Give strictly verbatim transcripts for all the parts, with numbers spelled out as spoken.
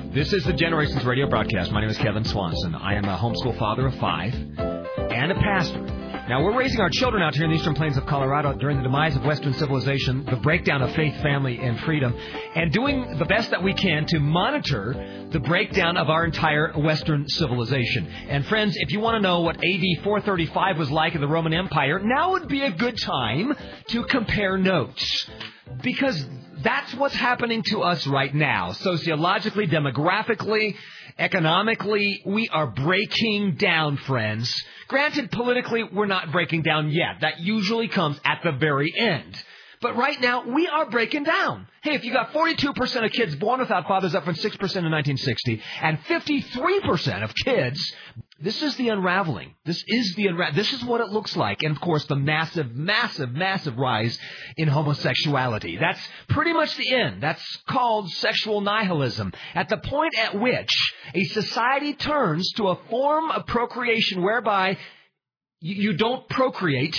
This is the Generations Radio broadcast. My name is Kevin Swanson. I am a homeschool father of five and a pastor. Now, we're raising our children out here in the eastern plains of Colorado during the demise of Western civilization, the breakdown of faith, family, and freedom, and doing the best that we can to monitor the breakdown of our entire Western civilization. And friends, if you want to know what A D four thirty-five was like in the Roman Empire, now would be a good time to compare notes. Because that's what's happening to us right now. Sociologically, demographically, economically, we are breaking down, friends. Granted, politically, we're not breaking down yet. That usually comes at the very end. But right now, we are breaking down. Hey, if you got forty-two percent of kids born without fathers, up from six percent in nineteen sixty, and fifty-three percent of kids, this is the unraveling. This is the unra- This is what it looks like. And, of course, the massive, massive, massive rise in homosexuality. That's pretty much the end. That's called sexual nihilism. At the point at which a society turns to a form of procreation whereby you, you don't procreate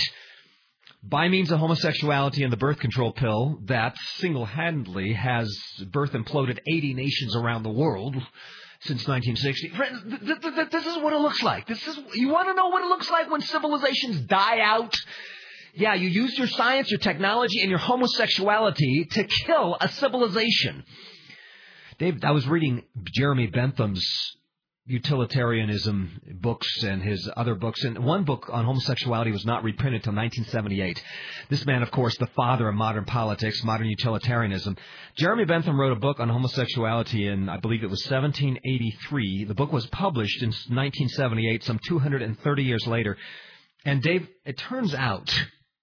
by means of homosexuality and the birth control pill that single-handedly has birth imploded eighty nations around the world since nineteen sixty. Friends, th- th- th- this is what it looks like. This is you want to know what it looks like when civilizations die out? Yeah, you use your science, your technology, and your homosexuality to kill a civilization. Dave, I was reading Jeremy Bentham's utilitarianism books and his other books. And one book on homosexuality was not reprinted until nineteen seventy-eight. This man, of course, the father of modern politics, modern utilitarianism. Jeremy Bentham wrote a book on homosexuality in, I believe it was seventeen eighty-three. The book was published in nineteen seventy-eight, some two hundred thirty years later. And Dave, it turns out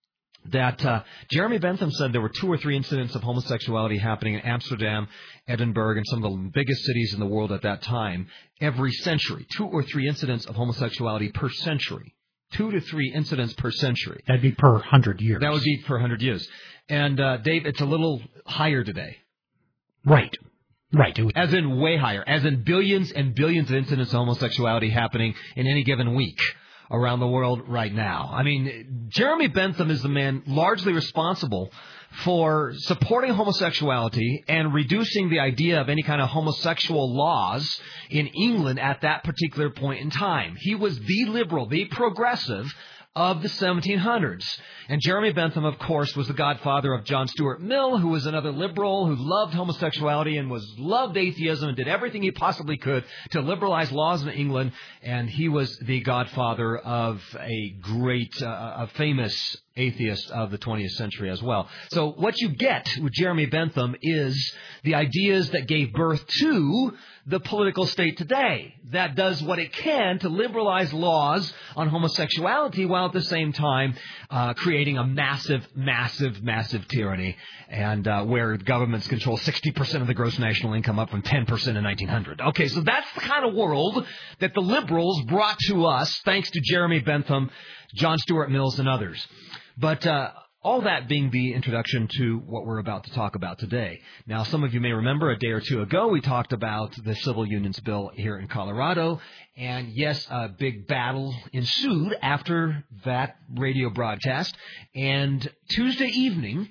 that uh, Jeremy Bentham said there were two or three incidents of homosexuality happening in Amsterdam, Edinburgh, and some of the biggest cities in the world at that time every century. Two or three incidents of homosexuality per century. Two to three incidents per century. That'd be per hundred years. That would be per hundred years. And, uh, Dave, it's a little higher today. Right. Right. As in way higher. As in billions and billions of incidents of homosexuality happening in any given week around the world right now. I mean, Jeremy Bentham is the man largely responsible for supporting homosexuality and reducing the idea of any kind of homosexual laws in England at that particular point in time. He was the liberal, the progressive of the seventeen hundreds. And Jeremy Bentham, of course, was the godfather of John Stuart Mill, who was another liberal who loved homosexuality and was loved atheism and did everything he possibly could to liberalize laws in England. And he was the godfather of a great, uh, a famous atheist of the twentieth century as well. So what you get with Jeremy Bentham is the ideas that gave birth to the political state today that does what it can to liberalize laws on homosexuality while at the same time uh, creating a massive, massive, massive tyranny, and uh, where governments control sixty percent of the gross national income, up from ten percent in nineteen hundred. Okay, so that's the kind of world that the liberals brought to us thanks to Jeremy Bentham, John Stuart Mills, and others. But uh, all that being the introduction to what we're about to talk about today. Now, some of you may remember a day or two ago we talked about the Civil Unions Bill here in Colorado. And yes, a big battle ensued after that radio broadcast. And Tuesday evening,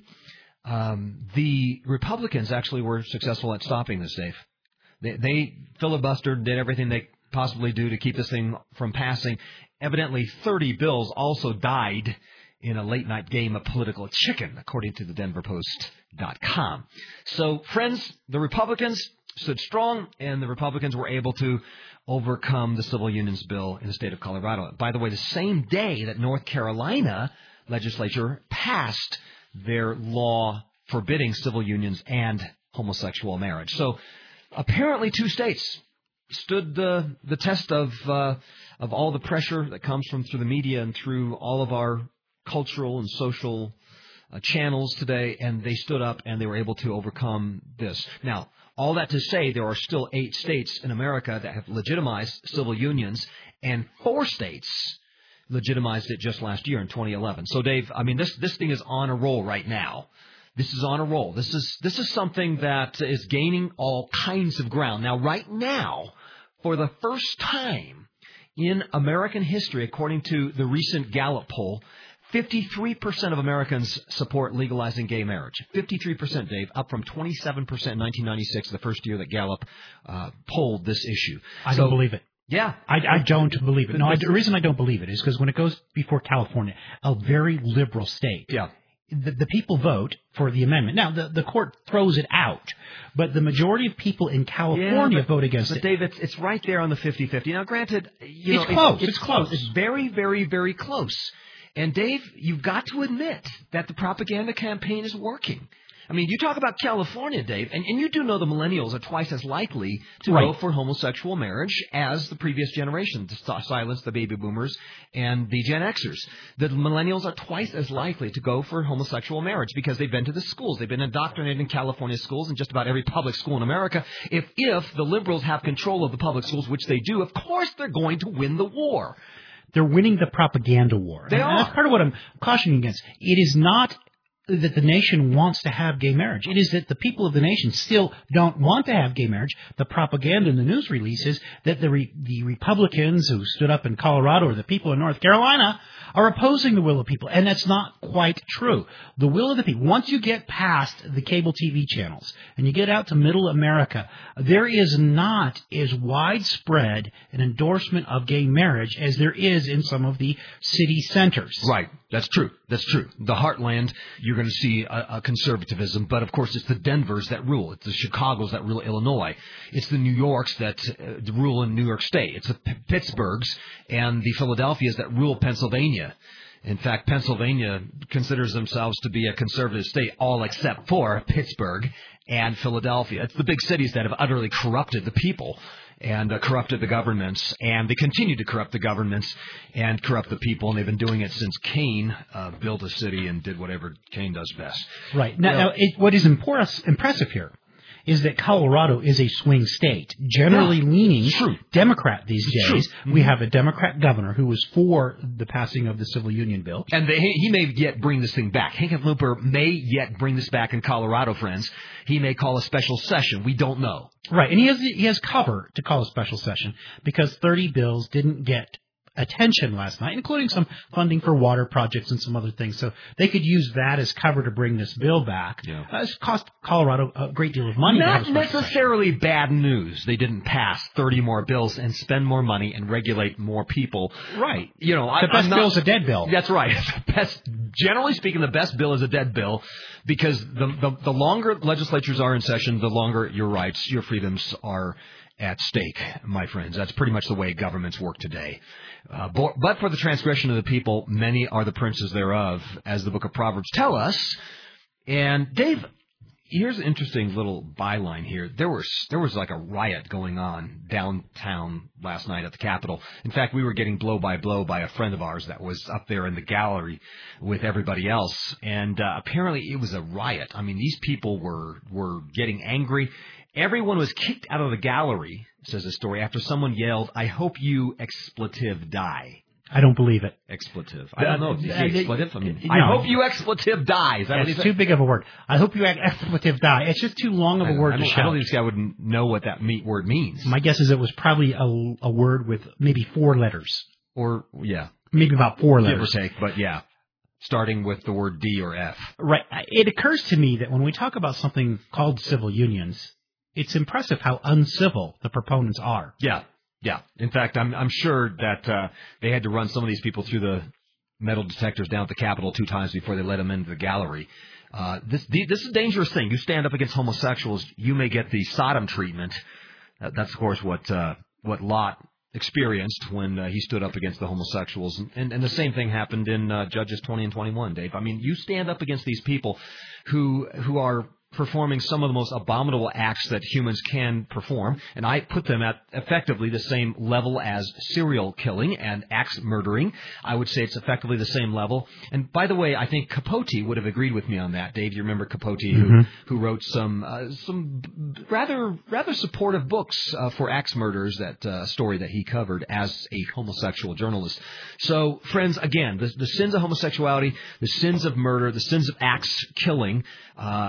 um, the Republicans actually were successful at stopping this, Dave. They, they filibustered, did everything they possibly do to keep this thing from passing. Evidently, thirty bills also died in a late-night game of political chicken, according to the Denver Post dot com. So, friends, the Republicans stood strong, and the Republicans were able to overcome the Civil Unions Bill in the state of Colorado. By the way, the same day that North Carolina legislature passed their law forbidding civil unions and homosexual marriage. So, apparently, two states stood the the test of uh, of all the pressure that comes from through the media and through all of our cultural and social uh, channels today, and they stood up and they were able to overcome this. Now, all that to say, there are still eight states in America that have legitimized civil unions, and four states legitimized it just last year in twenty eleven. So, Dave, I mean, this this thing is on a roll right now. This is on a roll. This is this is something that is gaining all kinds of ground. Now, right now, for the first time in American history, according to the recent Gallup poll, fifty-three percent of Americans support legalizing gay marriage. fifty-three percent, Dave, up from twenty-seven percent in nineteen ninety-six, the first year that Gallup uh, polled this issue. I so, don't believe it. Yeah. I, I don't believe it. No, I, the reason I don't believe it is because when it goes before California, a very liberal state, yeah. the, the people vote for the amendment. Now, the, the court throws it out, but the majority of people in California yeah, but, vote against but it. Dave, it's, it's right there on the fifty-fifty. Now, granted, you it's know, close. It's, it's, it's close. It's very, very, very close. And, Dave, you've got to admit that the propaganda campaign is working. I mean, you talk about California, Dave, and, and you do know the millennials are twice as likely to right. go for homosexual marriage as the previous generation, to silence the baby boomers and the Gen Xers. The millennials are twice as likely to go for homosexual marriage because they've been to the schools. They've been indoctrinated in California schools and just about every public school in America. If, if the liberals have control of the public schools, which they do, of course they're going to win the war. They're winning the propaganda war. They and are. That's part of what I'm cautioning against. It is not that the nation wants to have gay marriage. It is that the people of the nation still don't want to have gay marriage. The propaganda in the news releases that the re- the Republicans who stood up in Colorado or the people in North Carolina are opposing the will of people, and that's not quite true. The will of the people, once you get past the cable T V channels and you get out to middle America, there is not as widespread an endorsement of gay marriage as there is in some of the city centers. Right. That's true. That's true. The heartland, you're going to see a, a conservatism, but of course it's the Denvers that rule. It's the Chicagos that rule Illinois. It's the New Yorks that uh, rule in New York State. It's the P- Pittsburghs and the Philadelphias that rule Pennsylvania. In fact, Pennsylvania considers themselves to be a conservative state, all except for Pittsburgh and Philadelphia. It's the big cities that have utterly corrupted the people and uh, corrupted the governments, and they continue to corrupt the governments and corrupt the people, and they've been doing it since Cain uh, built a city and did whatever Cain does best. Right. Now, now it, what is impor- impressive here is that Colorado is a swing state, generally yeah, leaning true. Democrat these days. Mm-hmm. We have a Democrat governor who was for the passing of the Civil Union Bill. And they, he may yet bring this thing back. Hickenlooper may yet bring this back in Colorado, friends. He may call a special session. We don't know. Right, and he has he has cover to call a special session because thirty bills didn't get attention last night, including some funding for water projects and some other things. So they could use that as cover to bring this bill back. Yeah. Uh, it's cost Colorado a great deal of money. Not to have a necessarily bad news. They didn't pass thirty more bills and spend more money and regulate more people. Right. You know, the I, best I'm not, bill is a dead bill. That's right. Best, generally speaking, the best bill is a dead bill because the, the the longer legislatures are in session, the longer your rights, your freedoms are at stake, my friends. That's pretty much the way governments work today. Uh, but, but for the transgression of the people, many are the princes thereof, as the book of Proverbs tell us. And Dave, here's an interesting little byline here. There was there was like a riot going on downtown last night at the Capitol. In fact, we were getting blow by blow by a friend of ours that was up there in the gallery with everybody else. And uh, apparently it was a riot. I mean, these people were were getting angry. Everyone was kicked out of the gallery, says the story, after someone yelled, "I hope you expletive die." I don't believe it. Expletive. I don't know. Is Uh, it expletive? I mean, no. I hope you expletive die. Is that what It's he too said? big of a word. I hope you add expletive die. It's just too long of a I, word I to don't, I shout. don't think this guy would know what that meat word means. My guess is it was probably a, a word with maybe four letters. Or, yeah. Maybe about four Give or letters. take, but yeah. Starting with the word D or F. Right. It occurs to me that when we talk about something called civil unions, it's impressive how uncivil the proponents are. Yeah. Yeah. In fact, I'm I'm sure that uh, they had to run some of these people through the metal detectors down at the Capitol two times before they let them into the gallery. Uh, this the, this is a dangerous thing. You stand up against homosexuals, you may get the Sodom treatment. Uh, that's, of course, what uh, what Lot experienced when uh, he stood up against the homosexuals. And, and, and the same thing happened in uh, Judges twenty and twenty-one, Dave. I mean, you stand up against these people who who are performing some of the most abominable acts that humans can perform, and I put them at effectively the same level as serial killing and axe murdering. I would say it's effectively the same level. And by the way, I think Capote would have agreed with me on that. Dave, you remember Capote, Mm-hmm. who who wrote some uh, some rather rather supportive books uh, for axe murders, that uh, story that he covered as a homosexual journalist. So, friends, again, the, the sins of homosexuality, the sins of murder, the sins of axe killing uh, is are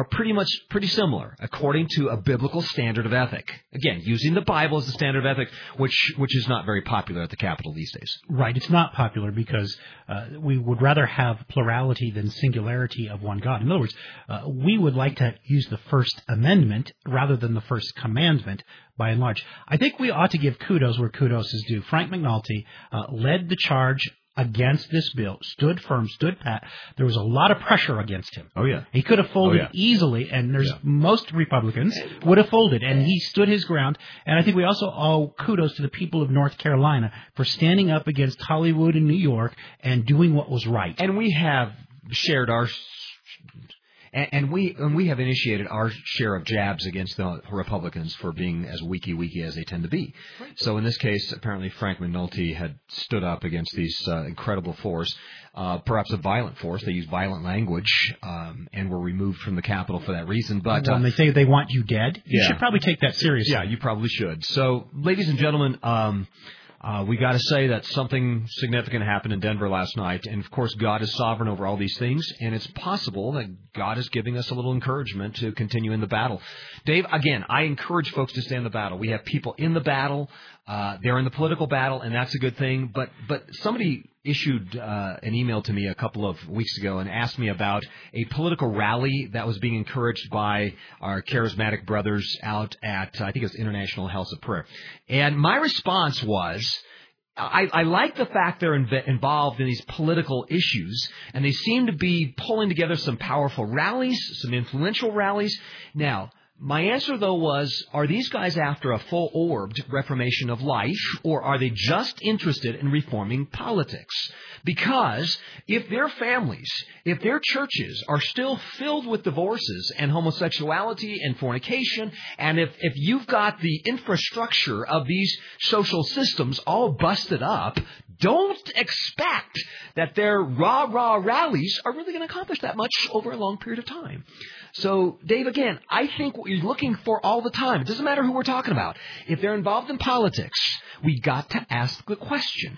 are pretty much pretty similar according to a biblical standard of ethic. Again, using the Bible as the standard of ethic, which which is not very popular at the Capitol these days. Right. It's not popular because uh, we would rather have plurality than singularity of one God. In other words, uh, we would like to use the First Amendment rather than the First Commandment by and large. I think we ought to give kudos where kudos is due. Frank McNulty uh, led the charge against this bill, stood firm, stood pat. There was a lot of pressure against him. Oh, yeah. He could have folded oh, yeah. easily, and there's yeah. most Republicans would have folded, and he stood his ground. And I think we also owe kudos to the people of North Carolina for standing up against Hollywood and New York and doing what was right. And we have shared our... And, and we and we have initiated our share of jabs against the Republicans for being as weaky-weaky as they tend to be. Right. So in this case, apparently Frank McNulty had stood up against these uh, incredible force, uh, perhaps a violent force. They used violent language um, and were removed from the Capitol for that reason. But when uh, they say they want you dead, you yeah. should probably take that seriously. Yeah, you probably should. So, ladies and gentlemen, um, Uh, we got to say that something significant happened in Denver last night, and of course God is sovereign over all these things, and it's possible that God is giving us a little encouragement to continue in the battle. Dave, again, I encourage folks to stay in the battle. We have people in the battle, uh, they're in the political battle, and that's a good thing, but but somebody issued uh, an email to me a couple of weeks ago and asked me about a political rally that was being encouraged by our charismatic brothers out at, I think it was International House of Prayer. And my response was, I, I like the fact they're inv- involved in these political issues, and they seem to be pulling together some powerful rallies, some influential rallies. Now, my answer, though, was, are these guys after a full-orbed reformation of life, or are they just interested in reforming politics? Because if their families, if their churches are still filled with divorces and homosexuality and fornication, and if, if you've got the infrastructure of these social systems all busted up, don't expect that their rah-rah rallies are really going to accomplish that much over a long period of time. So, Dave, again, I think what you're looking for all the time, it doesn't matter who we're talking about. If they're involved in politics, we got to ask the question,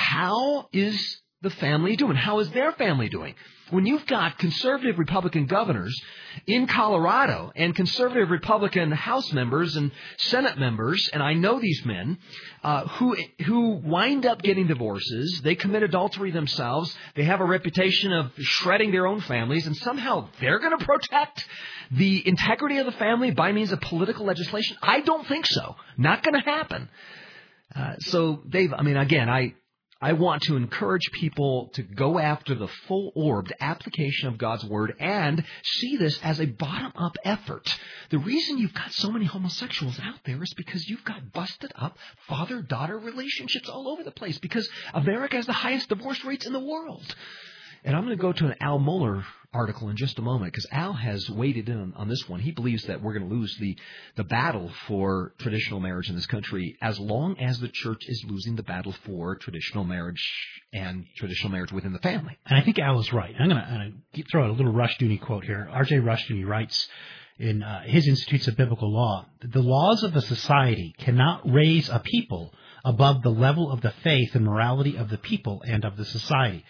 how is the family doing? How is their family doing? When you've got conservative Republican governors in Colorado and conservative Republican House members and Senate members, and I know these men, uh, who who wind up getting divorces, they commit adultery themselves, they have a reputation of shredding their own families, and somehow they're going to protect the integrity of the family by means of political legislation? I don't think so. Not going to happen. Uh, so, Dave, I mean, again, I... I want to encourage people to go after the full-orbed application of God's Word and see this as a bottom-up effort. The reason you've got so many homosexuals out there is because you've got busted-up father-daughter relationships all over the place, because America has the highest divorce rates in the world. And I'm going to go to an Al Mohler article in just a moment, because Al has waded in on this one. He believes that we're going to lose the, the battle for traditional marriage in this country as long as the church is losing the battle for traditional marriage and traditional marriage within the family. And I think Al is right. I'm going to throw out a little Rushdoony quote here. R J Rushdoony writes in uh, his Institutes of Biblical Law, the laws of the society cannot raise a people above the level of the faith and morality of the people and of the society.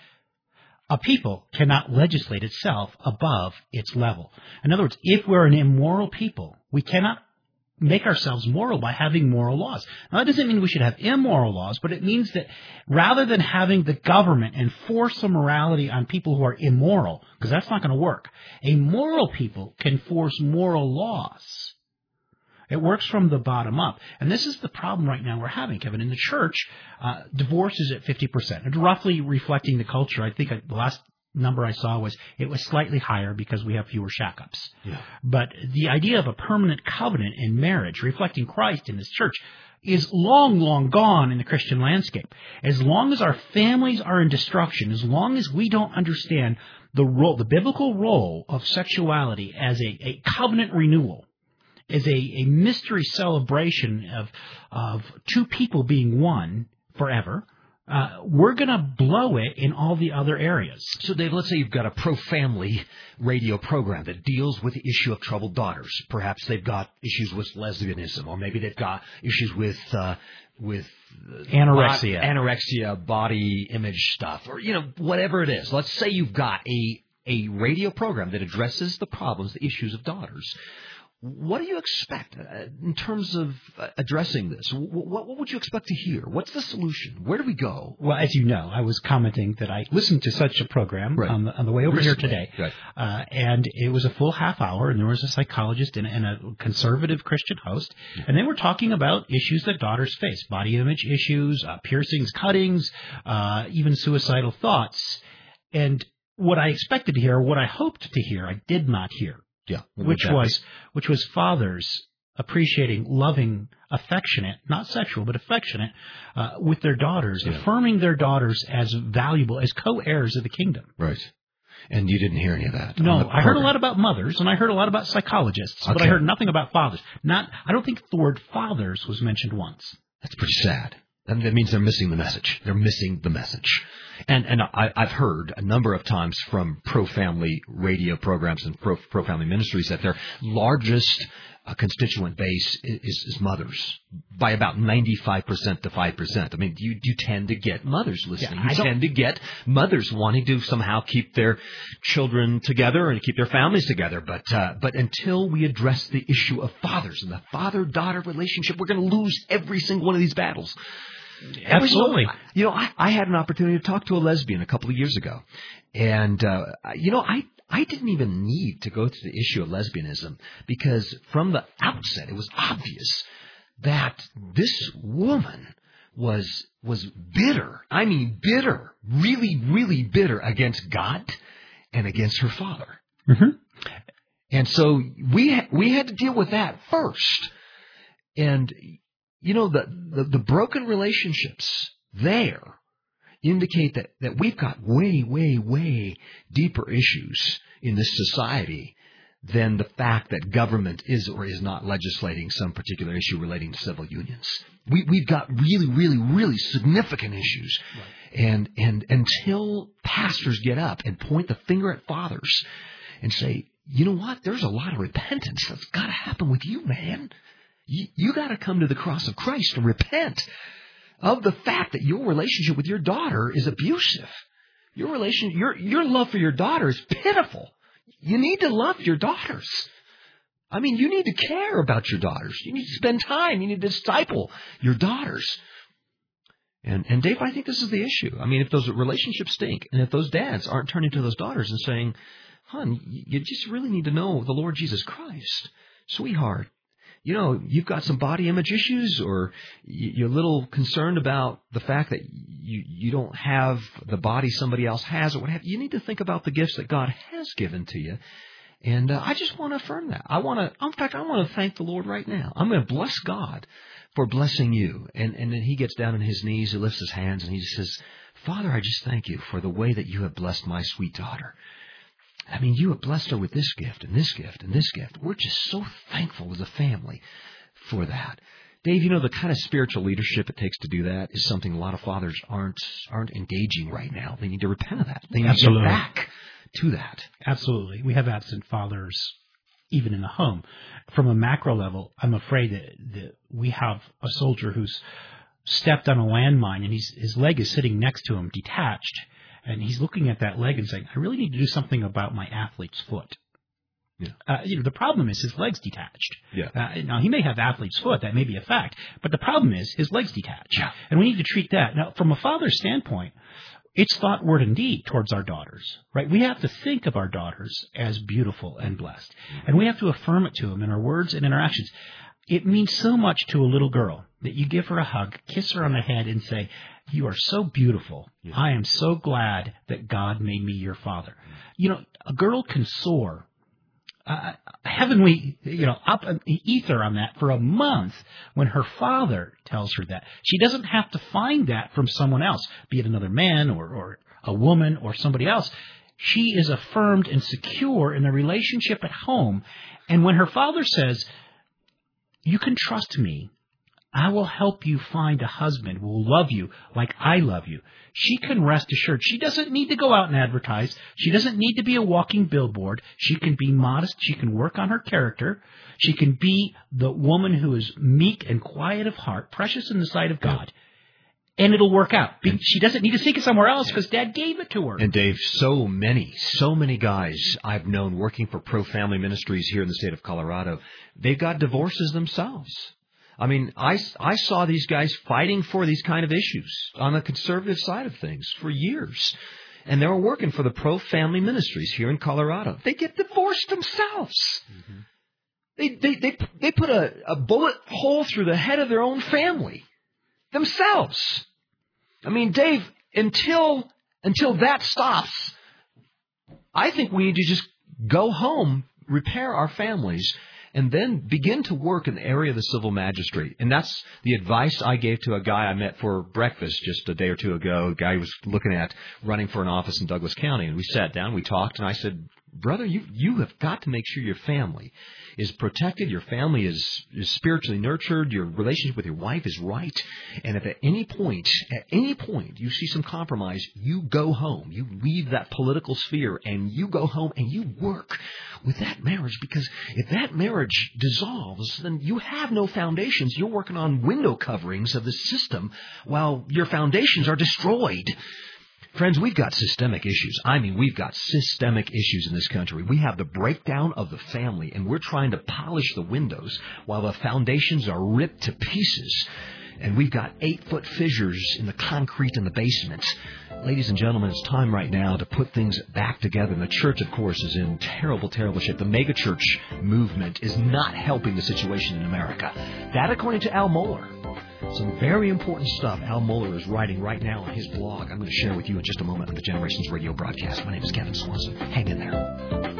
A people cannot legislate itself above its level. In other words, if we're an immoral people, we cannot make ourselves moral by having moral laws. Now, that doesn't mean we should have immoral laws, but it means that rather than having the government enforce some morality on people who are immoral, because that's not going to work, a moral people can force moral laws. It works from the bottom up. And this is the problem right now we're having, Kevin. In the church, uh, divorce is at fifty percent. It's roughly reflecting the culture. I think I, the last number I saw was it was slightly higher because we have fewer shack-ups. Yeah. But the idea of a permanent covenant in marriage, reflecting Christ in this church, is long, long gone in the Christian landscape. As long as our families are in destruction, as long as we don't understand the role, the biblical role of sexuality as a, a covenant renewal, is a, a mystery celebration of of two people being one forever, uh, we're going to blow it in all the other areas. So, Dave, let's say you've got a pro-family radio program that deals with the issue of troubled daughters. Perhaps they've got issues with lesbianism, or maybe they've got issues with uh, with anorexia, bo- anorexia, body image stuff, or you know whatever it is. Let's say you've got a a radio program that addresses the problems, the issues of daughters. What do you expect uh, in terms of uh, addressing this? What, what would you expect to hear? What's the solution? Where do we go? Well, as you know, I was commenting that I listened to such a program right. on, the, on the way over Recently. here today. Right. Uh, and it was a full half hour, and there was a psychologist and, and a conservative Christian host, and they were talking about issues that daughters face, body image issues, uh, piercings, cuttings, uh, even suicidal thoughts. And what I expected to hear, what I hoped to hear, I did not hear. Yeah, which was which was fathers appreciating, loving, affectionate, not sexual, but affectionate, uh, with their daughters, yeah. affirming their daughters as valuable, as co-heirs of the kingdom. Right. And you didn't hear any of that? No, I heard a lot about mothers, and I heard a lot about psychologists, okay. but I heard nothing about fathers. Not, I don't think the word fathers was mentioned once. That's pretty sad. And that means they're missing the message. They're missing the message. And and I, I've heard a number of times from pro-family radio programs and pro, pro-family ministries that their largest uh, constituent base is, is mothers by about ninety-five percent to five percent. I mean, you, you tend to get mothers listening. Yeah, you tend to get mothers wanting to somehow keep their children together and keep their families together. But uh, but until we address the issue of fathers and the father-daughter relationship, we're going to lose every single one of these battles. Absolutely. You know, I, I had an opportunity to talk to a lesbian a couple of years ago. And, uh, you know, I, I didn't even need to go through the issue of lesbianism because from the outset it was obvious that this woman was was bitter. I mean, bitter, really, really bitter against God and against her father. Mm-hmm. And so we ha- we had to deal with that first. And you know, the, the, the broken relationships there indicate that, that we've got way, way, way deeper issues in this society than the fact that government is or is not legislating some particular issue relating to civil unions. We, we've got really, really, really significant issues. Right. And, and until pastors get up and point the finger at fathers and say, you know what, there's a lot of repentance that's got to happen with you, man. You, you got to come to the cross of Christ and repent of the fact that your relationship with your daughter is abusive. Your relation, your your love for your daughter is pitiful. You need to love your daughters. I mean, you need to care about your daughters. You need to spend time. You need to disciple your daughters. And and Dave, I think this is the issue. I mean, if those relationships stink, and if those dads aren't turning to those daughters and saying, "Hon, you just really need to know the Lord Jesus Christ, sweetheart." You know, you've got some body image issues, or you're a little concerned about the fact that you, you don't have the body somebody else has, or what have you. You need to think about the gifts that God has given to you. And uh, I just want to affirm that. I want to, in fact, I want to thank the Lord right now. I'm going to bless God for blessing you. And, and then he gets down on his knees, he lifts his hands, and he says, Father, I just thank you for the way that you have blessed my sweet daughter. I mean, you have blessed her with this gift and this gift and this gift. We're just so thankful as a family for that. Dave, you know, the kind of spiritual leadership it takes to do that is something a lot of fathers aren't aren't engaging right now. They need to repent of that. They need Absolutely. to get back to that. Absolutely. We have absent fathers even in the home. From a macro level, I'm afraid that, that we have a soldier who's stepped on a landmine and he's, his leg is sitting next to him, detached. And he's looking at that leg and saying, I really need to do something about my athlete's foot. Yeah. Uh, you know, the problem is his leg's detached. Yeah. Uh, now, he may have athlete's foot. That may be a fact. But the problem is his leg's detached. Yeah. And we need to treat that. Now, from a father's standpoint, it's thought, word, and deed towards our daughters, right? We have to think of our daughters as beautiful and blessed. And we have to affirm it to them in our words and in our actions. It means so much to a little girl that you give her a hug, kiss her on the head, and say, you are so beautiful. Yeah. I am so glad that God made me your father. You know, a girl can soar uh, heavenly, you know, up in the ether on that for a month when her father tells her that. She doesn't have to find that from someone else, be it another man or, or a woman or somebody else. She is affirmed and secure in the relationship at home. And when her father says, you can trust me, I will help you find a husband who will love you like I love you, she can rest assured. She doesn't need to go out and advertise. She doesn't need to be a walking billboard. She can be modest. She can work on her character. She can be the woman who is meek and quiet of heart, precious in the sight of God. and it'll work out. She doesn't need to seek it somewhere else because Dad gave it to her. And Dave, so many, so many guys I've known working for pro-family ministries here in the state of Colorado, they've got divorces themselves. I mean, I, I saw these guys fighting for these kind of issues on the conservative side of things for years. And they were working for the pro-family ministries here in Colorado. They get divorced themselves. Mm-hmm. They, they, they, they put a, a bullet hole through the head of their own family themselves. I mean, Dave, until until that stops, I think we need to just go home, repair our families, and then begin to work in the area of the civil magistrate. And that's the advice I gave to a guy I met for breakfast just a day or two ago. A guy who was looking at running for an office in Douglas County. And we sat down, we talked, and I said, brother, you, you have got to make sure your family is protected, your family is, is spiritually nurtured, your relationship with your wife is right, and if at any point, at any point you see some compromise, you go home, you leave that political sphere, and you go home and you work with that marriage, because if that marriage dissolves, then you have no foundations. You're working on window coverings of the system while your foundations are destroyed. Friends, we've got systemic issues. I mean, we've got systemic issues in this country. We have the breakdown of the family, and we're trying to polish the windows while the foundations are ripped to pieces. And we've got eight-foot fissures in the concrete in the basement. Ladies and gentlemen, it's time right now to put things back together. And the church, of course, is in terrible, terrible shape. The megachurch movement is not helping the situation in America. That, according to Al Mohler. Some very important stuff Al Mohler is writing right now on his blog. I'm going to share with you in just a moment on the Generations Radio broadcast. My name is Kevin Swanson. Hang in there.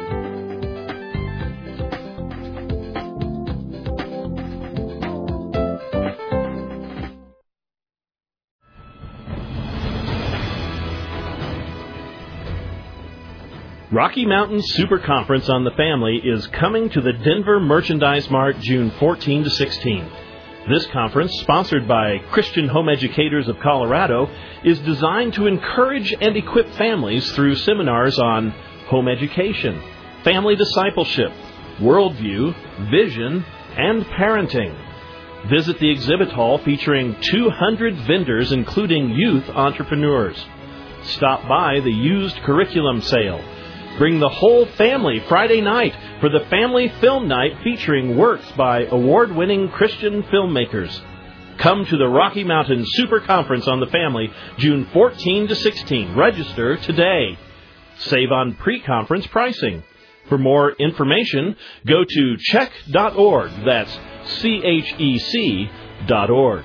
Rocky Mountain Super Conference on the Family is coming to the Denver Merchandise Mart June fourteenth to sixteenth. This conference, sponsored by Christian Home Educators of Colorado, is designed to encourage and equip families through seminars on home education, family discipleship, worldview, vision, and parenting. Visit the exhibit hall featuring two hundred vendors, including youth entrepreneurs. Stop by the used curriculum sale. Bring the whole family Friday night for the Family Film Night featuring works by award-winning Christian filmmakers. Come to the Rocky Mountain Super Conference on the Family, June fourteenth to sixteenth. Register today. Save on pre-conference pricing. For more information, go to chec dot org. That's C H E C dot org.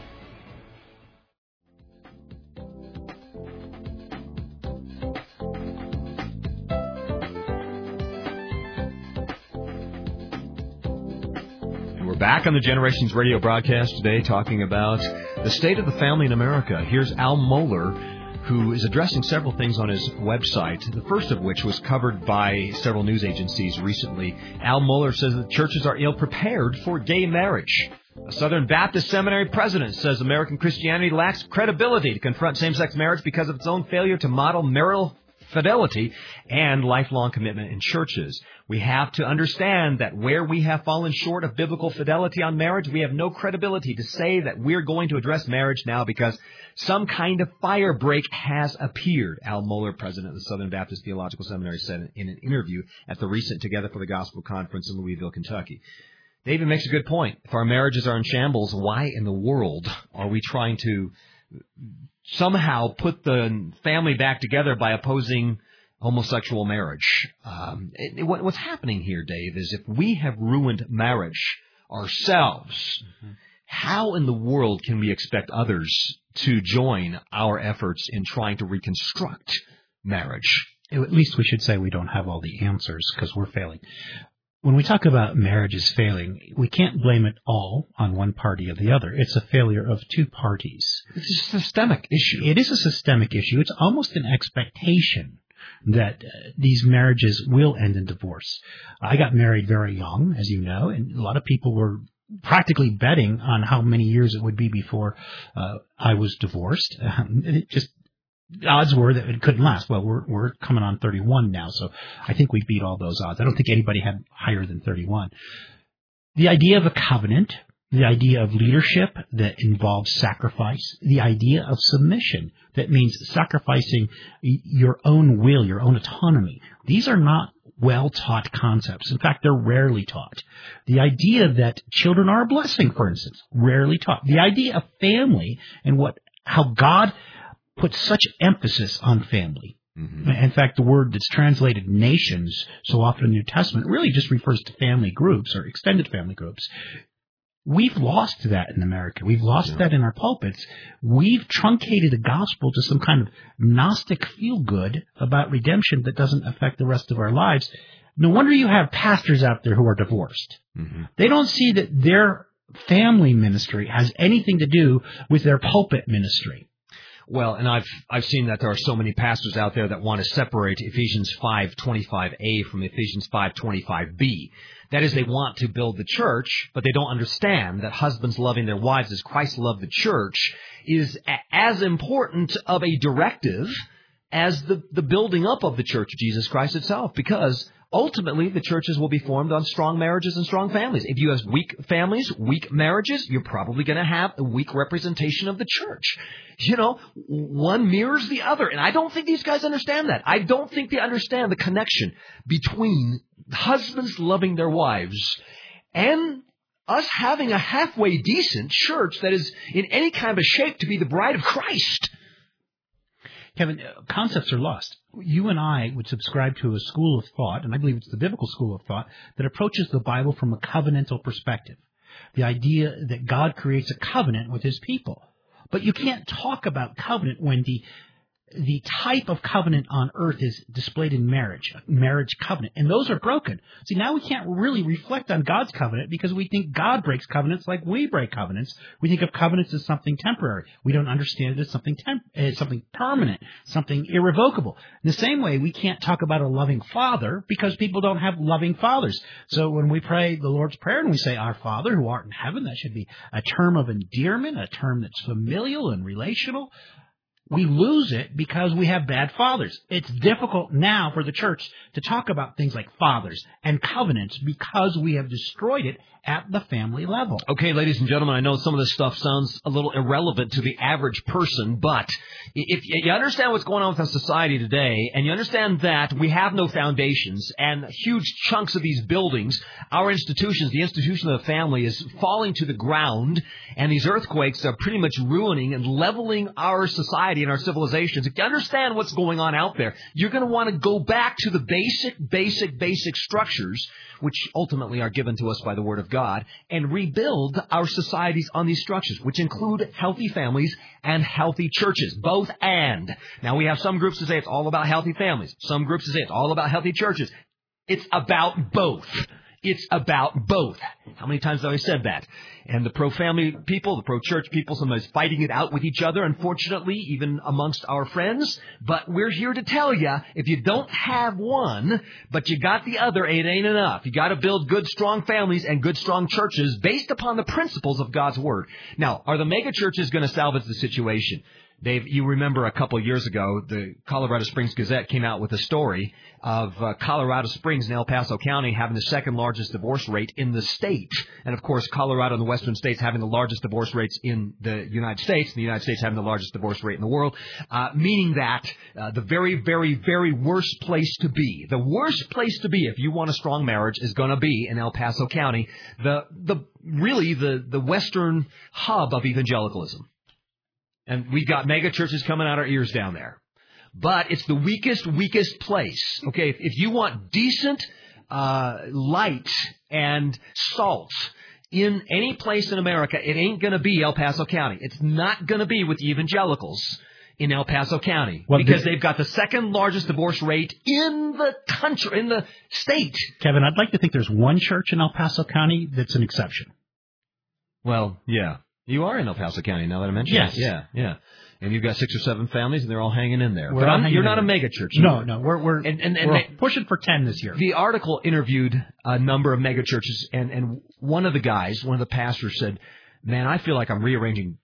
Back on the Generations Radio broadcast today, talking about the state of the family in America. Here's Al Mohler, who is addressing several things on his website, the first of which was covered by several news agencies recently. Al Mohler says that churches are ill-prepared for gay marriage. A Southern Baptist Seminary president says American Christianity lacks credibility to confront same-sex marriage because of its own failure to model marital fidelity and lifelong commitment in churches. We have to understand that where we have fallen short of biblical fidelity on marriage, we have no credibility to say that we're going to address marriage now because some kind of fire break has appeared, Al Mohler, president of the Southern Baptist Theological Seminary, said in an interview at the recent Together for the Gospel conference in Louisville, Kentucky. David makes a good point. If our marriages are in shambles, why in the world are we trying to somehow put the family back together by opposing homosexual marriage? Um, it, it, what's happening here, Dave, is if we have ruined marriage ourselves, mm-hmm. how in the world can we expect others to join our efforts in trying to reconstruct marriage? At least we should say we don't have all the answers because we're failing. When we talk about marriages failing, we can't blame it all on one party or the other. It's a failure of two parties. It's a systemic issue. It is a systemic issue. It's almost an expectation that uh, these marriages will end in divorce. I got married very young, as you know, and a lot of people were practically betting on how many years it would be before uh, I was divorced. Um, it just odds were that it couldn't last. Well, we're we're coming on thirty-one now, so I think we beat all those odds. I don't think anybody had higher than thirty-one. The idea of a covenant the idea of leadership that involves sacrifice, the idea of submission that means sacrificing your own will, your own autonomy. These are not well-taught concepts. In fact, they're rarely taught. The idea that children are a blessing, for instance, rarely taught. The idea of family and what how God puts such emphasis on family. Mm-hmm. In fact, the word that's translated nations so often in the New Testament really just refers to family groups or extended family groups. We've lost that in America. We've lost yeah. that in our pulpits. We've truncated the gospel to some kind of Gnostic feel-good about redemption that doesn't affect the rest of our lives. No wonder you have pastors out there who are divorced. Mm-hmm. They don't see that their family ministry has anything to do with their pulpit ministry. Well, and I've I've seen that there are so many pastors out there that want to separate Ephesians five twenty-five a from Ephesians five twenty-five b. That is, they want to build the church, but they don't understand that husbands loving their wives as Christ loved the church is a- as important of a directive as the, the building up of the church of Jesus Christ itself, because ultimately the churches will be formed on strong marriages and strong families. If you have weak families, weak marriages, you're probably going to have a weak representation of the church. You know, one mirrors the other. And I don't think these guys understand that. I don't think they understand the connection between husbands loving their wives and us having a halfway decent church that is in any kind of a shape to be the bride of Christ. Kevin, concepts are lost. You and I would subscribe to a school of thought, and I believe it's the biblical school of thought, that approaches the Bible from a covenantal perspective. The idea that God creates a covenant with his people. But you can't talk about covenant when the the type of covenant on earth is displayed in marriage, a marriage covenant, and those are broken. See, now we can't really reflect on God's covenant because we think God breaks covenants like we break covenants. We think of covenants as something temporary. We don't understand it as something temp- as something permanent, something irrevocable. In the same way, we can't talk about a loving father because people don't have loving fathers. So when we pray the Lord's Prayer and we say, Our Father who art in heaven, that should be a term of endearment, a term that's familial and relational. We lose it because we have bad fathers. It's difficult now for the church to talk about things like fathers and covenants because we have destroyed it at the family level. Okay, ladies and gentlemen, I know some of this stuff sounds a little irrelevant to the average person, but if you understand what's going on with our society today, and you understand that we have no foundations, and huge chunks of these buildings, our institutions, the institution of the family is falling to the ground, and these earthquakes are pretty much ruining and leveling our society and our civilizations. If you understand what's going on out there, you're going to want to go back to the basic, basic, basic structures, which ultimately are given to us by the Word of God, and rebuild our societies on these structures, which include healthy families and healthy churches, both and. Now, we have some groups that say it's all about healthy families. Some groups that say it's all about healthy churches. It's about both. It's about both. How many times have I said that? And the pro-family people, the pro-church people, sometimes fighting it out with each other, unfortunately, even amongst our friends. But we're here to tell you, if you don't have one, but you got the other, it ain't enough. You got to build good, strong families and good, strong churches based upon the principles of God's Word. Now, are the mega churches going to salvage the situation? Dave, you remember a couple of years ago, the Colorado Springs Gazette came out with a story of uh, Colorado Springs and El Paso County having the second largest divorce rate in the state. And, of course, Colorado and the western states having the largest divorce rates in the United States, and the United States having the largest divorce rate in the world, uh, meaning that uh, the very, very, very worst place to be, the worst place to be if you want a strong marriage is going to be in El Paso County, the the really the, the western hub of evangelicalism. And we've got mega churches coming out our ears down there. But it's the weakest, weakest place. Okay, if, if you want decent uh, light and salt in any place in America, it ain't going to be El Paso County. It's not going to be with the evangelicals in El Paso County well, because the, they've got the second largest divorce rate in the country, in the state. Kevin, I'd like to think there's one church in El Paso County that's an exception. Well, yeah. You are in El Paso County, now that I mentioned yes. it. Yeah, yeah. And you've got six or seven families, and they're all hanging in there. We're but you're not a mega church. No, either. no. We're, we're, and, and, and we're they, pushing for ten this year. The article interviewed a number of mega churches, and, and one of the guys, one of the pastors said, man, I feel like I'm rearranging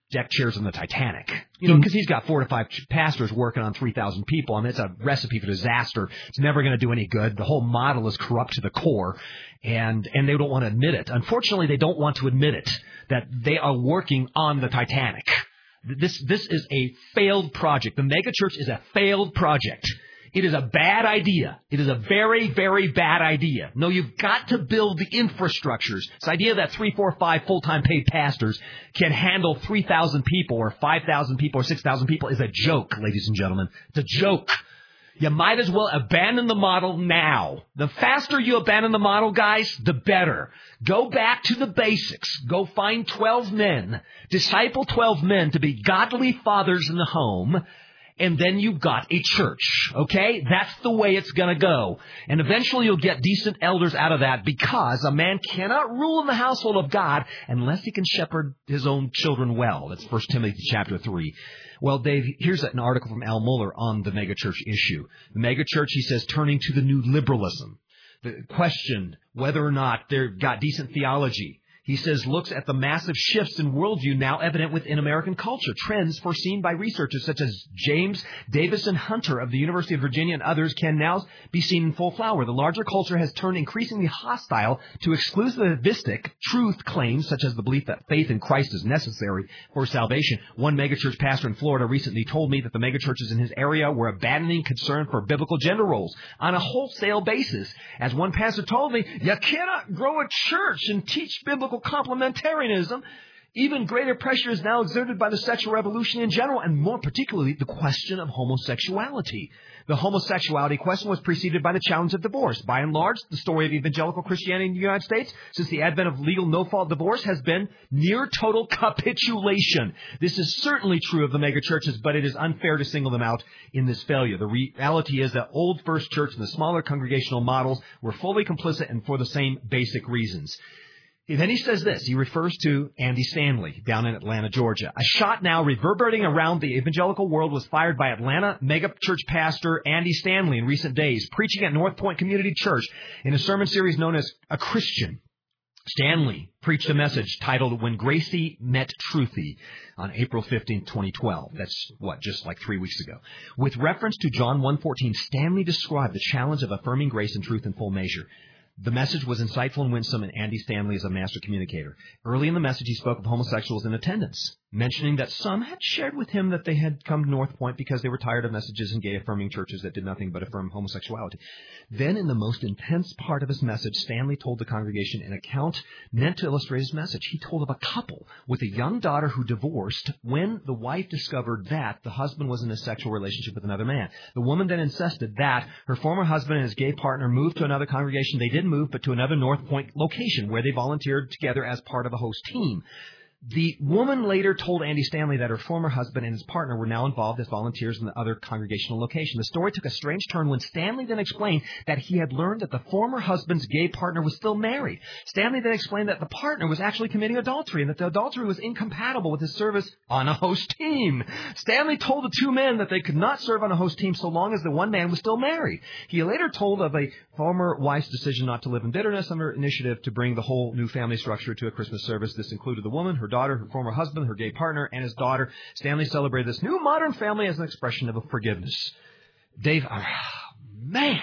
deck chairs on the Titanic. You know, because he's got four to five pastors working on three thousand people, and it's a recipe for disaster. It's never going to do any good. The whole model is corrupt to the core, and and they don't want to admit it. Unfortunately, they don't want to admit it, that they are working on the Titanic. This this is a failed project. The megachurch is a failed project. It is a bad idea. It is a very, very bad idea. No, you've got to build the infrastructures. This idea that three, four, five full-time paid pastors can handle three thousand people or five thousand people or six thousand people is a joke, ladies and gentlemen. It's a joke. You might as well abandon the model now. The faster you abandon the model, guys, the better. Go back to the basics. Go find twelve men. Disciple twelve men to be godly fathers in the home. And then you've got a church, okay? That's the way it's going to go. And eventually you'll get decent elders out of that, because a man cannot rule in the household of God unless he can shepherd his own children well. That's First Timothy chapter three. Well, Dave, here's an article from Al Mohler on the megachurch issue. The megachurch, he says, turning to the new liberalism. The question whether or not they've got decent theology. He says, looks at the massive shifts in worldview now evident within American culture, trends foreseen by researchers such as James Davison Hunter of the University of Virginia and others can now be seen in full flower. The larger culture has turned increasingly hostile to exclusivistic truth claims, such as the belief that faith in Christ is necessary for salvation. One megachurch pastor in Florida recently told me that the megachurches in his area were abandoning concern for biblical gender roles on a wholesale basis. As one pastor told me, you cannot grow a church and teach biblical complementarianism. Even greater pressure is now exerted by the sexual revolution in general, and more particularly the question of homosexuality. The homosexuality question was preceded by the challenge of divorce. By and large, the story of evangelical Christianity in the United States since the advent of legal no-fault divorce has been near total capitulation. This is certainly true of the megachurches, but it is unfair to single them out in this failure. The reality is that old First Church and the smaller congregational models were fully complicit and for the same basic reasons. Then he says this. He refers to Andy Stanley down in Atlanta, Georgia. A shot now reverberating around the evangelical world was fired by Atlanta megachurch pastor Andy Stanley in recent days, preaching at North Point Community Church in a sermon series known as A Christian. Stanley preached a message titled When Gracie Met Truthy on April fifteenth, twenty twelve. That's, what, just like three weeks ago. With reference to John one fourteen, Stanley described the challenge of affirming grace and truth in full measure. The message was insightful and winsome, and Andy Stanley is a master communicator. Early in the message, he spoke of homosexuals in attendance, mentioning that some had shared with him that they had come to North Point because they were tired of messages in gay-affirming churches that did nothing but affirm homosexuality. Then, in the most intense part of his message, Stanley told the congregation an account meant to illustrate his message. He told of a couple with a young daughter who divorced when the wife discovered that the husband was in a sexual relationship with another man. The woman then insisted that her former husband and his gay partner moved to another congregation. They didn't move, but to another North Point location where they volunteered together as part of a host team. The woman later told Andy Stanley that her former husband and his partner were now involved as volunteers in the other congregational location. The story took a strange turn when Stanley then explained that he had learned that the former husband's gay partner was still married. Stanley then explained that the partner was actually committing adultery and that the adultery was incompatible with his service on a host team. Stanley told the two men that they could not serve on a host team so long as the one man was still married. He later told of a former wife's decision not to live in bitterness on her initiative to bring the whole new family structure to a Christmas service. This included the woman, her daughter, her former husband, her gay partner, and his daughter. Stanley celebrated this new modern family as an expression of forgiveness. Dave, oh, man,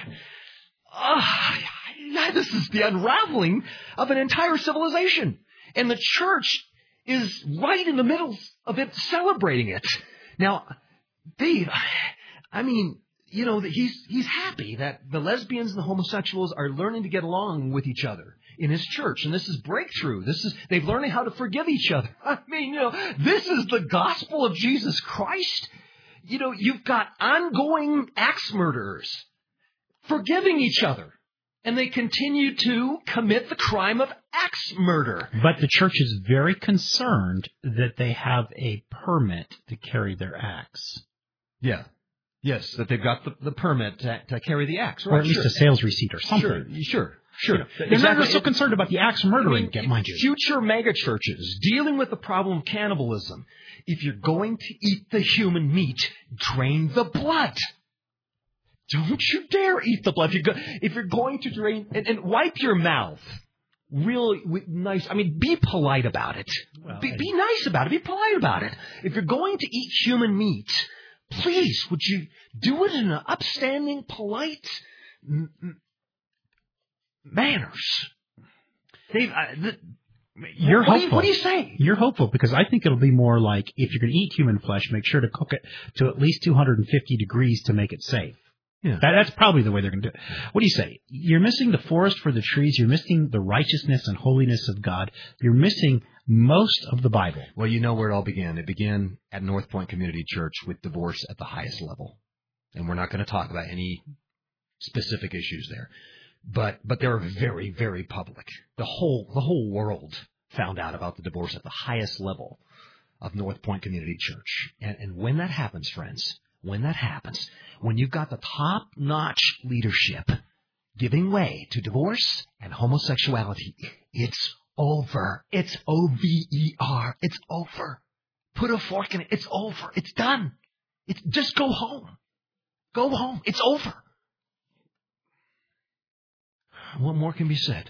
oh, this is the unraveling of an entire civilization. And the church is right in the middle of it, celebrating it. Now, Dave, I mean, you know, he's he's happy that the lesbians and the homosexuals are learning to get along with each other in his church, and this is breakthrough. This is they've learning how to forgive each other. I mean, you know, this is the gospel of Jesus Christ. You know, you've got ongoing axe murderers forgiving each other, and they continue to commit the crime of axe murder. But the church is very concerned that they have a permit to carry their axe. Yeah. Yes, that they've got the, the permit to, to carry the axe. Right? Or at least sure. a sales receipt or something. Sure, sure. Sure. They're exactly. not so concerned about the axe murdering, I mean, mind you. Future megachurches dealing with the problem of cannibalism. If you're going to eat the human meat, drain the blood. Don't you dare eat the blood. If you're, go, if you're going to drain, and, and wipe your mouth real nice. I mean, be polite about it. Well, be, be nice about it. Be polite about it. If you're going to eat human meat, please, would you do it in an upstanding, polite m- m- manners? Dave, uh, the, You're what, hopeful. Do you, what do you say? You're hopeful because I think it'll be more like if you're going to eat human flesh, make sure to cook it to at least two hundred fifty degrees to make it safe. Yeah. That, that's probably the way they're going to do it. What do you say? You're missing the forest for the trees. You're missing the righteousness and holiness of God. You're missing most of the Bible. Well, you know where it all began. It began at North Point Community Church with divorce at the highest level. And we're not going to talk about any specific issues there. But but they were very, very public. The whole the whole world found out about the divorce at the highest level of North Point Community Church. And, and when that happens, friends, when that happens, when you've got the top-notch leadership giving way to divorce and homosexuality, it's over. It's O V E R. It's over. Put a fork in it. It's over. It's done. It's just go home. Go home. It's over. What more can be said?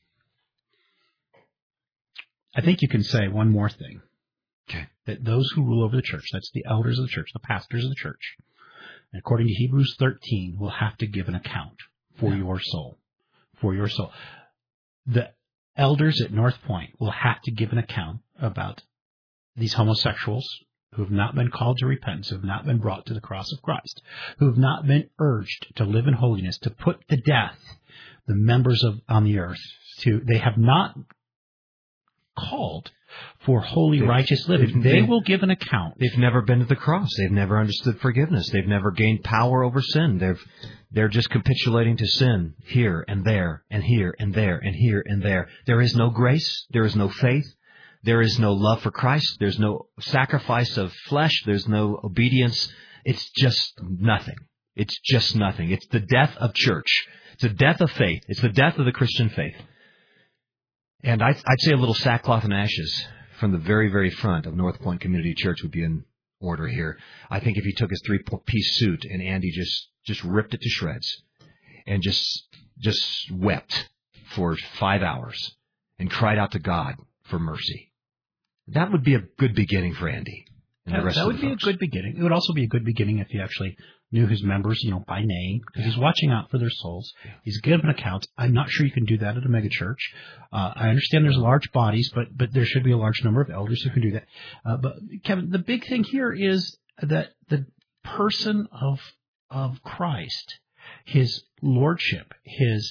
I think you can say one more thing. Okay. That those who rule over the church, that's the elders of the church, the pastors of the church, according to Hebrews thirteen, will have to give an account for Yeah. your soul. For your soul. The elders at North Point will have to give an account about these homosexuals who have not been called to repentance, who have not been brought to the cross of Christ, who have not been urged to live in holiness, to put to death the members of on the earth. To they have not called for holy, They've- righteous living. they've- They they've- will give an account. They've never been to the cross. They've never understood forgiveness. They've never gained power over sin. They've, they're just capitulating to sin here and there and here and there and here and there. There is no grace. There is no faith. There is no love for Christ. There's no sacrifice of flesh. There's no obedience. It's just nothing. It's just nothing. It's the death of church. It's the death of faith. It's the death of the Christian faith. And I'd, I'd say a little sackcloth and ashes from the very, very front of North Point Community Church would be in order here. I think if he took his three-piece suit and Andy just, just ripped it to shreds and just just wept for five hours and cried out to God for mercy, that would be a good beginning for Andy. And the That, rest that of would the be folks. a good beginning. It would also be a good beginning if he actually knew his members, you know, by name, because he's watching out for their souls. He's giving accounts. I'm not sure you can do that at a megachurch. Uh, I understand there's large bodies, but but there should be a large number of elders who can do that. Uh, but Kevin, the big thing here is that the person of of Christ, his lordship, his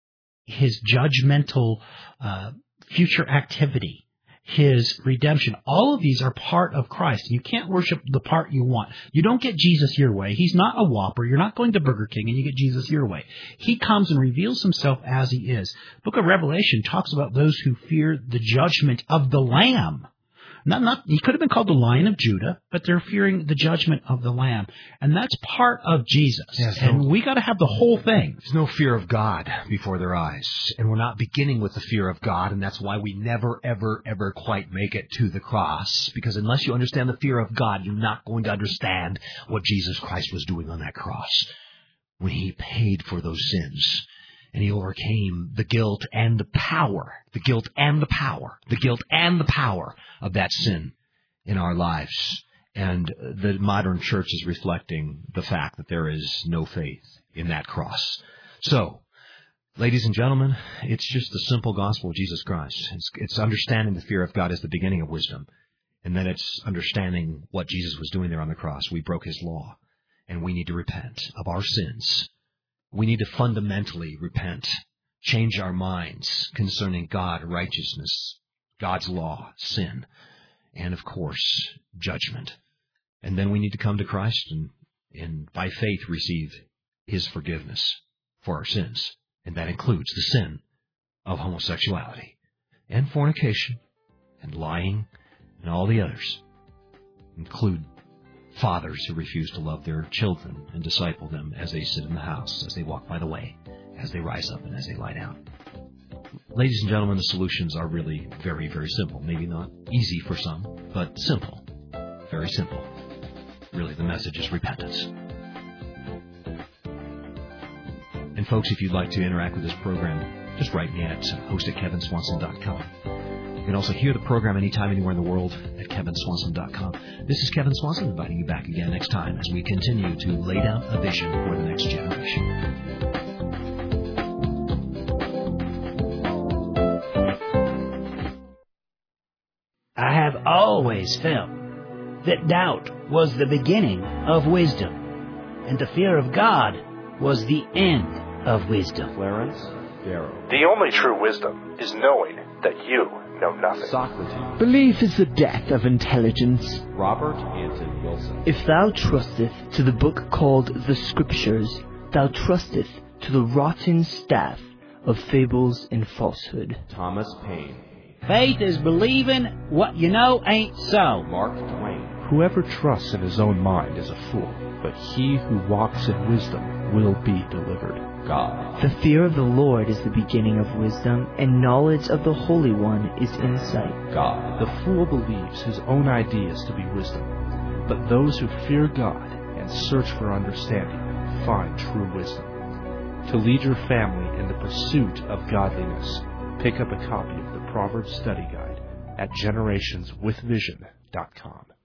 his judgmental uh, future activity, his redemption, all of these are part of Christ. You can't worship the part you want. You don't get Jesus your way. He's not a Whopper. You're not going to Burger King and you get Jesus your way. He comes and reveals himself as he is. Book of Revelation talks about those who fear the judgment of the Lamb. Not, not, he could have been called the Lion of Judah, but they're fearing the judgment of the Lamb. And that's part of Jesus. Yes, and no- we got to have the whole thing. There's no fear of God before their eyes. And we're not beginning with the fear of God, and that's why we never, ever, ever quite make it to the cross. Because unless you understand the fear of God, you're not going to understand what Jesus Christ was doing on that cross when he paid for those sins. And he overcame the guilt and the power, the guilt and the power, the guilt and the power of that sin in our lives. And the modern church is reflecting the fact that there is no faith in that cross. So, ladies and gentlemen, it's just the simple gospel of Jesus Christ. It's, it's understanding the fear of God as the beginning of wisdom. And then it's understanding what Jesus was doing there on the cross. We broke his law, and we need to repent of our sins. We need to fundamentally repent, change our minds concerning God, righteousness, God's law, sin, and, of course, judgment. And then we need to come to Christ and, and by faith, receive his forgiveness for our sins. And that includes the sin of homosexuality and fornication and lying and all the others. Include fathers who refuse to love their children and disciple them as they sit in the house, as they walk by the way, as they rise up and as they lie down. Ladies and gentlemen, the solutions are really very, very simple. Maybe not easy for some, but simple. Very simple. Really, the message is repentance. And folks, if you'd like to interact with this program, just write me at host at kevin swanson dot com. You can also hear the program anytime, anywhere in the world at kevin swanson dot com. This is Kevin Swanson inviting you back again next time as we continue to lay down a vision for the next generation. I have always felt that doubt was the beginning of wisdom, and the fear of God was the end of wisdom. Clarence Darrow. The only true wisdom is knowing that you know nothing. Socrates. Belief is the death of intelligence. Robert Anton Wilson. If thou trusteth to the book called the Scriptures, thou trusteth to the rotten staff of fables and falsehood. Thomas Paine. Faith is believing what you know ain't so. Mark Twain. Whoever trusts in his own mind is a fool, but he who walks in wisdom will be delivered. God. The fear of the Lord is the beginning of wisdom, and knowledge of the Holy One is insight. God. The fool believes his own ideas to be wisdom, but those who fear God and search for understanding find true wisdom. To lead your family in the pursuit of godliness, pick up a copy of the Proverbs Study Guide at generations with vision dot com.